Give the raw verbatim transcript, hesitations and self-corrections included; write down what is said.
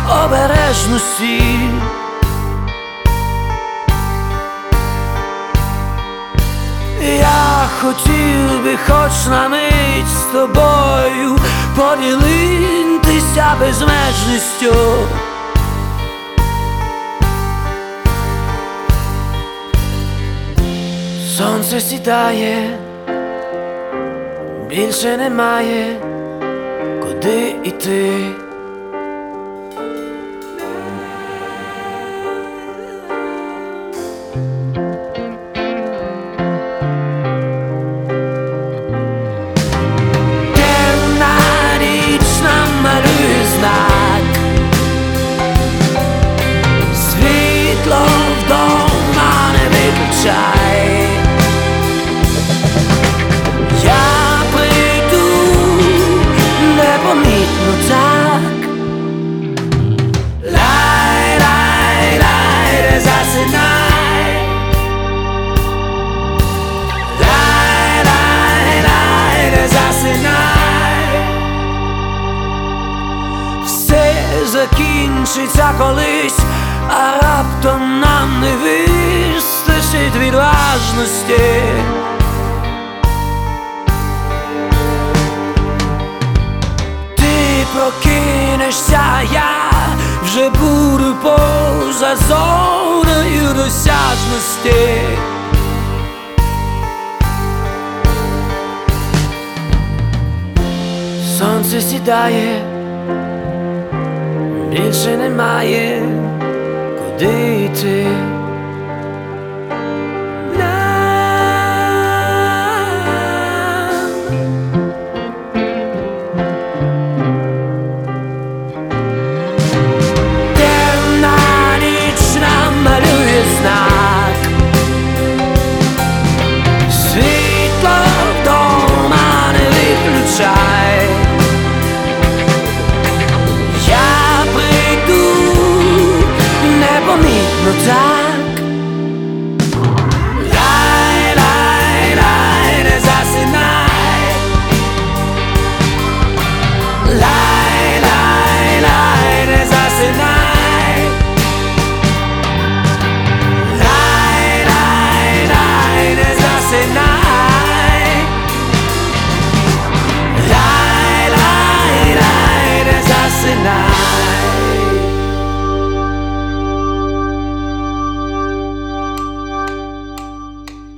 обережності. Я хотів би хоч на мить з тобою поділитися безмежністю. Сонце сідає, більше немає куди іти. Я прийду непомітно так. Лай, лай, лай, не засинай. Лай, лай, лай, не засинай. Все закінчиться колись, а раптом нам не вистачить відважності. Ти прокинешся, я вже буду поза зоною досяжності. Сонце сідає, більше немає куди йти.